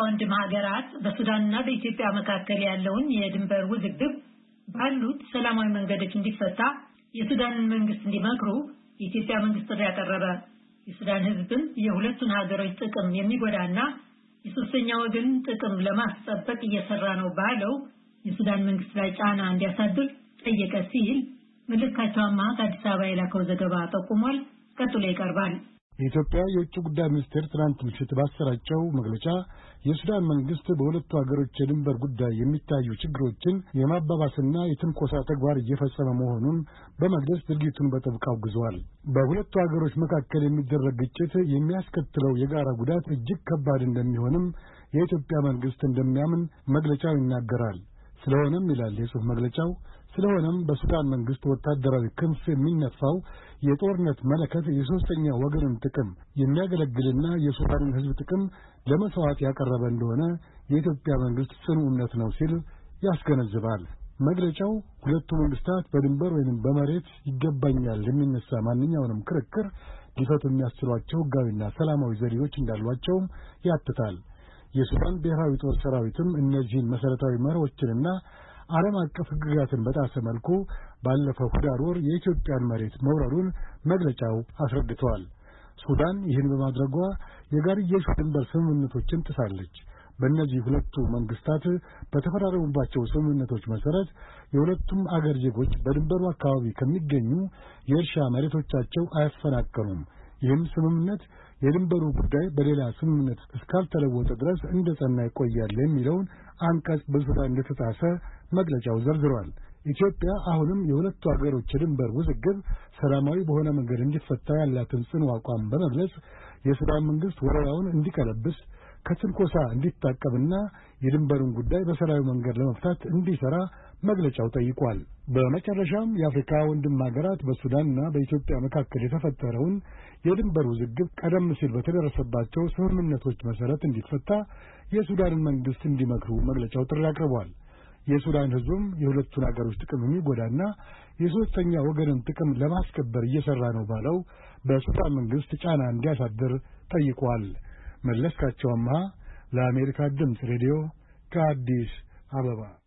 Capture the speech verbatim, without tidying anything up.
ወንድም ሀገራት በሱዳንና በኢትዮጵያ መካከል ያለውን የድንበር ውዝግብ ባሉት ሰላማዊ መንገዶች እንዲፈታ የሱዳንን መንግስት እንዲመክሩ የኢትዮጵያ መንግስት ጥሪ ያቀረበ። የሱዳን ህዝብም የሁለቱን ሀገሮች ጥቅም የሚጎዳና የሶስተኛ ወገን ጥቅም ለማስጠበቅ እየሰራ ነው ባለው የሱዳን መንግስት ላይ ጫና እንዲያሳድር ጠየቀ ሲል መለስካቸውማ ከአዲስ አበባ የላከው ዘገባ ጠቁሟል። ቀጥሎ ይቀርባል። የኢትዮጵያ የውጭ ጉዳይ ሚኒስቴር ትናንት ምሽት ባሰራጨው መግለጫ የሱዳን መንግስት በሁለቱ ሀገሮች የድንበር ጉዳይ የሚታዩ ችግሮችን የማባባስና የትንኮሳ ተግባር እየፈጸመ መሆኑን በመግለጽ ድርጊቱን በጥብቅ አውግዟል። በሁለቱ ሀገሮች መካከል የሚደረግ ግጭት የሚያስከትለው የጋራ ጉዳት እጅግ ከባድ እንደሚሆንም የኢትዮጵያ መንግስት እንደሚያምን መግለጫው ይናገራል። ስለሆነም ይላል የጽሑፍ መግለጫው፣ ስለሆነም በሱዳን መንግስት ወታደራዊ ክንፍ የሚነፋው የጦርነት መለከት የሶስተኛ ወገንን ጥቅም የሚያገለግልና የሱዳንን ህዝብ ጥቅም ለመስዋዕት ያቀረበ እንደሆነ የኢትዮጵያ መንግስት ጽኑ እምነት ነው ሲል ያስገነዝባል። መግለጫው ሁለቱ መንግስታት በድንበር ወይም በመሬት ይገባኛል የሚነሳ ማንኛውንም ክርክር ሊፈቱ የሚያስችሏቸው ህጋዊና ሰላማዊ ዘዴዎች እንዳሏቸውም ያትታል። የሱዳን ብሔራዊ ጦር ሰራዊትም እነዚህን መሰረታዊ መርሆችንና ዓለም አቀፍ ህግጋትን በጣሰ መልኩ ባለፈው ህዳር ወር የኢትዮጵያን መሬት መውረሩን መግለጫው አስረድቷል። ሱዳን ይህን በማድረጓ የጋርዮሽ ድንበር ስምምነቶችን ጥሳለች። በእነዚህ ሁለቱ መንግስታት በተፈራረሙባቸው ስምምነቶች መሰረት የሁለቱም አገር ዜጎች በድንበሩ አካባቢ ከሚገኙ የእርሻ መሬቶቻቸው አያፈናቀሉም። ይህም ስምምነት የድንበሩ ጉዳይ በሌላ ስምምነት እስካልተለወጠ ድረስ እንደጸና ይቆያል የሚለውን አንቀጽ በሱዳን እንደተጣሰ መግለጫው ዘርዝሯል። ኢትዮጵያ አሁንም የሁለቱ ሀገሮች የድንበር ውዝግብ ሰላማዊ በሆነ መንገድ እንዲፈታ ያላትን ጽኑ አቋም በመግለጽ የሱዳን መንግስት ወረራውን እንዲቀለብስ ከትንኮሳ እንዲታቀብና የድንበሩን ጉዳይ በሰላማዊ መንገድ ለመፍታት እንዲሰራ መግለጫው ጠይቋል። በመጨረሻም የአፍሪካ ወንድም ሀገራት በሱዳንና በኢትዮጵያ መካከል የተፈጠረውን የድንበር ውዝግብ ቀደም ሲል በተደረሰባቸው ስምምነቶች መሰረት እንዲፈታ የሱዳንን መንግስት እንዲመክሩ መግለጫው ጥሪ አቅርቧል። የሱዳን ህዝብም የሁለቱን ሀገሮች ጥቅም የሚጎዳና የሶስተኛ ወገንን ጥቅም ለማስከበር እየሰራ ነው ባለው በሱዳን መንግስት ጫና እንዲያሳድር ጠይቋል። መለስካቸውማ ለአሜሪካ ድምፅ ሬዲዮ ከአዲስ አበባ